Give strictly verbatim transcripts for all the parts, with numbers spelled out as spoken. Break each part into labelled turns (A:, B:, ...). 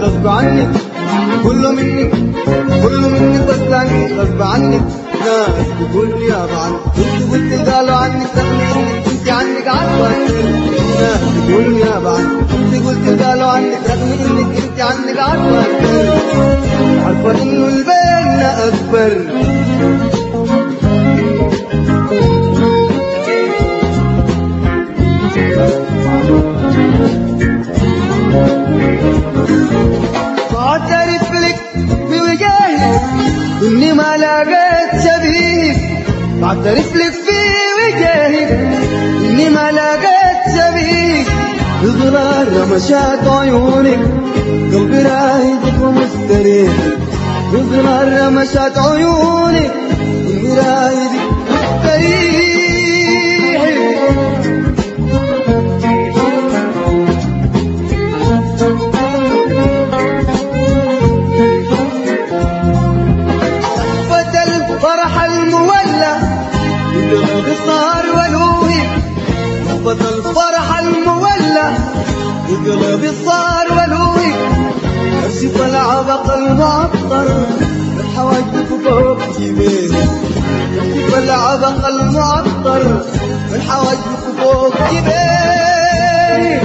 A: غصب عنك، كله منك كله منك غصب عنك غصب عنك. ناس بتقول يا بعد كنت قلت قالوا عنك رغم انك انت عنك عارفه. ناس بتقول يا بعد كنت قلت قالوا عنك رغم انك انت عنك عارفه. عارفه انه البين اكبر. بعترف لك بوجاهك اني ما لقيت شبيهك، بعترف لك في وجاهك اني ما لقيت شبيهك. بغرار رمشات عيونك قلبي رايدك ومستريح، بغرار رمشات عيونك قلبي رايدك ومستريح. فرح المولى قلبي صار ولوهي، نبض الفرح المولى قلبي صار ولوهي. ارشف العبق المعطر الحواجب فوق جبيني، ارشف العبق المعطر الحواجب فوق جبيني.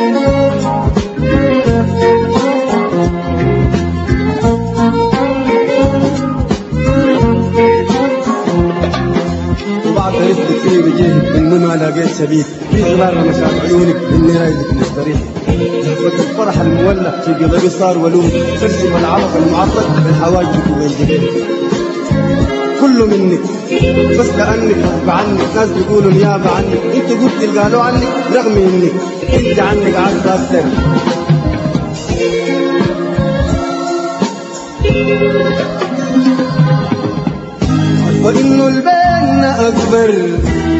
A: بعترف لك في وجهك اني ما لقيت شبيك، في غرار رمشات عيونك اني رايدك مستريح. نخبة الفرح المولع في قلبي صار ولوم، ترسم العبق المعطر بالحواجب وبين جبينك. كله منك بس لانك غصب عنك. ناس بيقولوا نيابه عنك، انت قلت قالوا عنك رغم انك انت عنك عارفه اكثر. عارفه انه البين اكبر.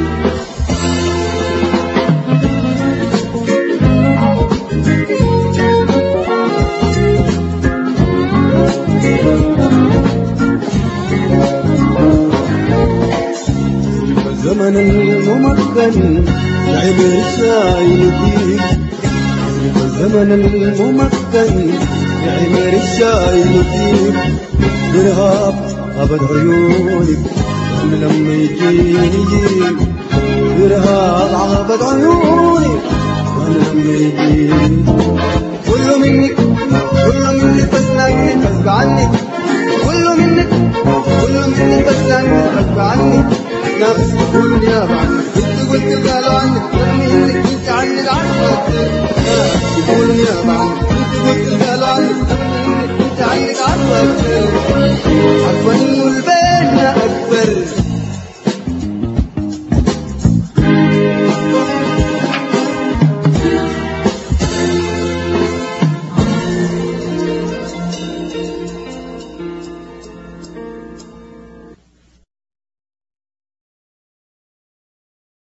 A: الزمن الممكن لعب الشايل فيك، الزمن الممكن لعب الشايل فيك. برهاب أبد عيونك لما يجيني يجيك، برهاب أبد عيونك لما يجيني. كله منك كله منك بس لانك غصب عنك، كله منك كله منك بس لانك غصب عنك. ناس تقول يا بعد كنت قلت قالوا عنك رغم انك انت عنك عارفه.